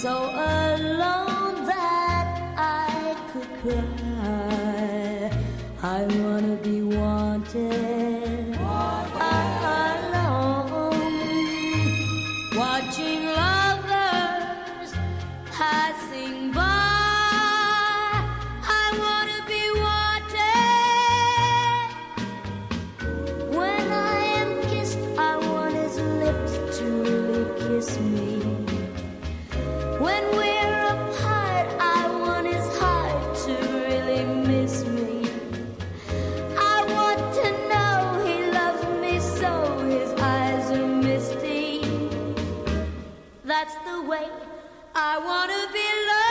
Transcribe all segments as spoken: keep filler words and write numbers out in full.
so alone that I could cry. I wanna be wanted, alone, watching lovers passing by. I wanna be wanted. When I am kissed, I want his lips to really kiss me. When we're apart, I want his heart to really miss me. I want to know he loves me so his eyes are misty. That's the way I want to be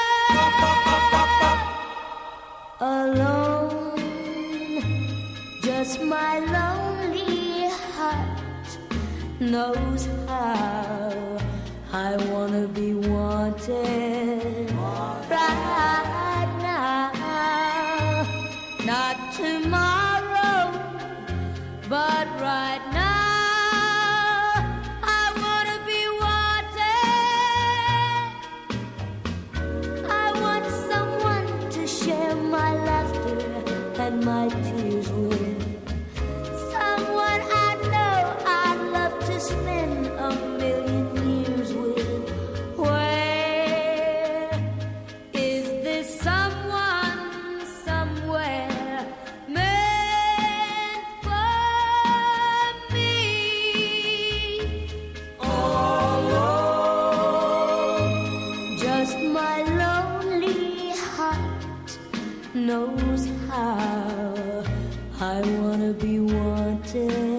loved. Alone, just my lonely heart knows how I wanna be wanted right now. Not tomorrow, but right now. I wanna be wanted. I want someone to share my laughter and my tears with. Someone I know I'd love to spend a million years with. Where is this someone somewhere meant for me? Alone, just my lonely heart knows how I wanna be wanted.